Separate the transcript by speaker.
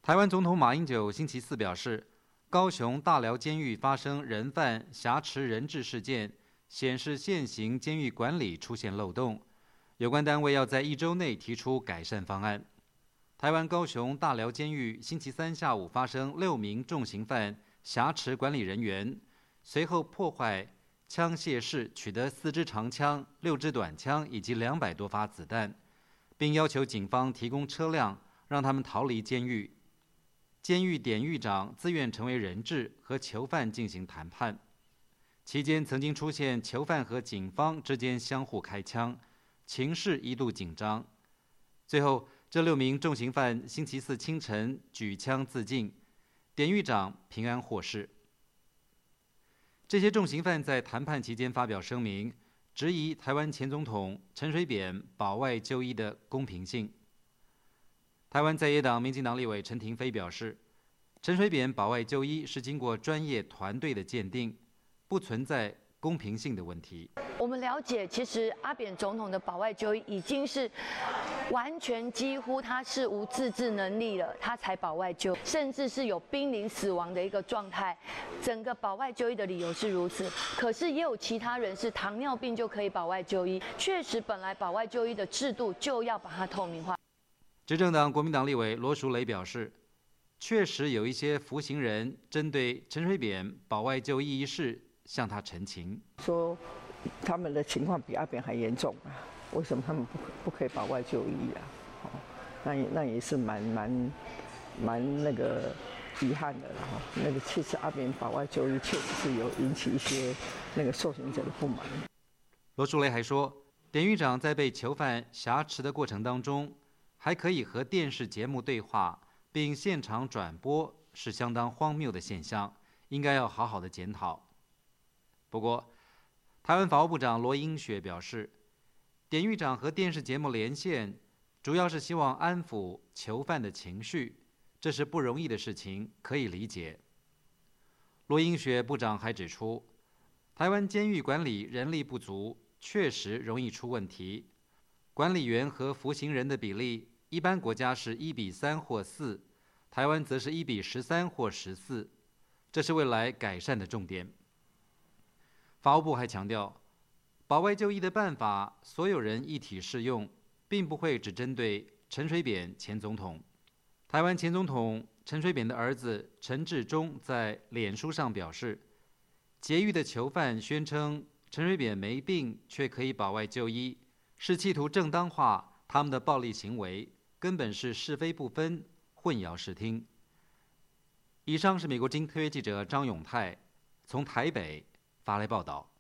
Speaker 1: 台湾总统马英九星期四表示，高雄大寮监狱发生人犯挟持人质事件，显示现行监狱管理出现漏洞，有关单位要在1周内提出改善方案。台湾高雄大寮监狱星期三下午发生6名重刑犯挟持管理人员，随后破坏枪械室，取得4支长枪、6支短枪以及200多发子弹，并要求警方提供车辆让他们逃离监狱。监狱典狱长自愿成为人质，和囚犯进行谈判。期间曾经出现囚犯和警方之间相互开枪，情势一度紧张。最后，这6名重刑犯星期四清晨举枪自尽，典狱长平安获释。这些重刑犯在谈判期间发表声明，质疑台湾前总统陈水扁保外就医的公平性。台湾在野党民进党立委陈亭妃表示，陈水扁保外就医是经过专业团队的鉴定，不存在公平性的问题。
Speaker 2: 我们了解，其实阿扁总统的保外就医已经是完全几乎他是无自制能力了，他才保外就医，甚至是有濒临死亡的一个状态。整个保外就医的理由是如此，可是也有其他人是糖尿病就可以保外就医，确实本来保外就医的制度就要把它透明化。
Speaker 1: 执政党国民党立委罗淑蕾表示，确实有一些服刑人针对陈水扁保外就医一事向他陈情，
Speaker 3: 说他们的情况比阿扁还严重啊，为什么他们不可以保外就医啊？哦，那也是蛮那个遗憾的啦。那个其实阿扁保外就医确实是有引起一些那个受刑者的不满。
Speaker 1: 罗淑蕾还说，典狱长在被囚犯挟持的过程当中，还可以和电视节目对话，并现场转播，是相当荒谬的现象，应该要好好的检讨。不过，台湾法务部长罗英雪表示，典狱长和电视节目连线，主要是希望安抚囚犯的情绪，这是不容易的事情，可以理解。罗英雪部长还指出，台湾监狱管理人力不足，确实容易出问题。管理员和服刑人的比例，一般国家是1:3或4，台湾则是1:13或14，这是未来改善的重点。法务部还强调，保外就医的办法所有人一体适用，并不会只针对陈水扁前总统。台湾前总统陈水扁的儿子陈致中在脸书上表示，劫狱的囚犯宣称陈水扁没病却可以保外就医，是企图正当化他们的暴力行为，根本是是非不分，混淆视听。以上是美国之音特约记者张永泰从台北发来报道。